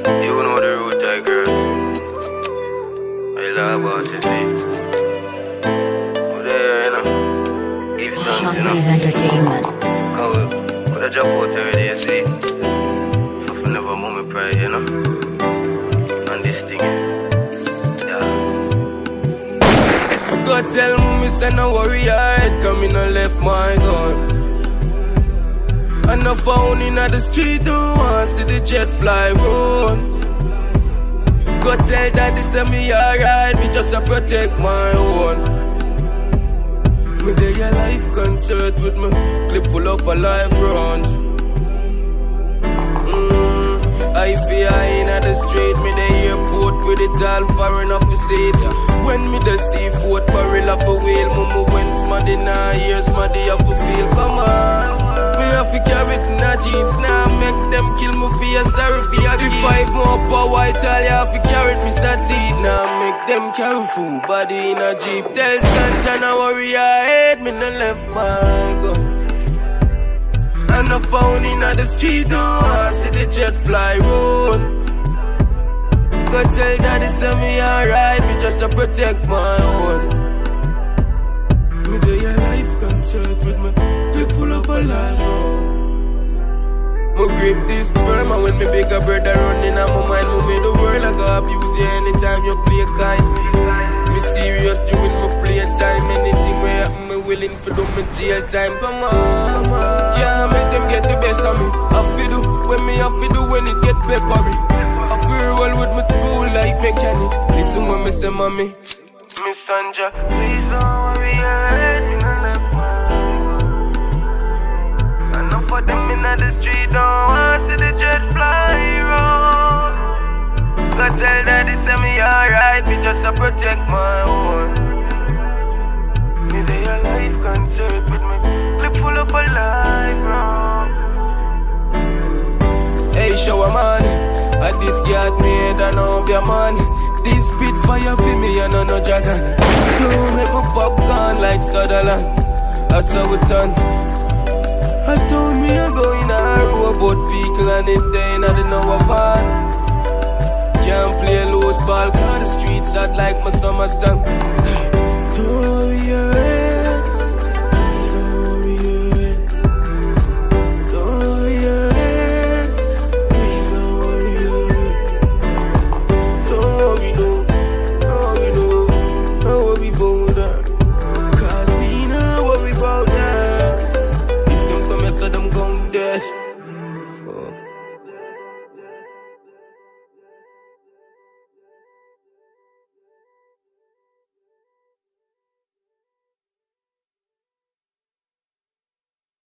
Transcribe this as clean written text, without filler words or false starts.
You know the road, girls. I love about you, see. Over there, you know. Give something, you know. Entertainment. Put a job out every day, see. So for never move me pride, you know. And this thing, yeah. God tell me, say no worry, I ain't coming and left my gun. And no phone in the street, don't want see the jet fly run. God tell daddy, say me alright, me just to protect my own. Me day a life concert with me clip full up a life rounds. I feel I in the street, me the airport with it all foreign off the seat. When me the seafood barrel off a wheel, mama when smaddy now here's smaddy off a feel. Come on. Me have to carry it in a jeans, now make them kill me for your sorry for your the 5 more power, I tell you have to carry it, me satin. Now make them carry food, body in a jeep. Tell Santa no worry, I hate me no left my gun. And no phone in the street, don't see the jet fly road. Go tell daddy, say me alright, me just to protect my own. Me do your life concert with me clip full up a life road. Me grip this firm, and when me bigger brother running on my mind, me make the world I go abuse you anytime you play kind. Me serious during my play time, anything where happen, me willing for do me jail time. Come on, can't make them get the best of me. I feel do when me have to do when it get peppery. I feel roll with me tool like mechanic. Listen when me say mommy, Miss Sandra, please don't worry, I hate me no left my. And enough of them in the street don't want to see the jet fly round. Go tell daddy, say me alright, me just to protect my own. Me day a life concert with me clip full up a life round. Hey, shower man, I this got me head and up your man. This Spitfire for me and no Jordan. Don't make my popcorn like Sutherland. I saw it done. I told me I go in a robot vehicle and it day in the know of van. Can't play loose ball cause the streets hot like my summer song. Don't worry,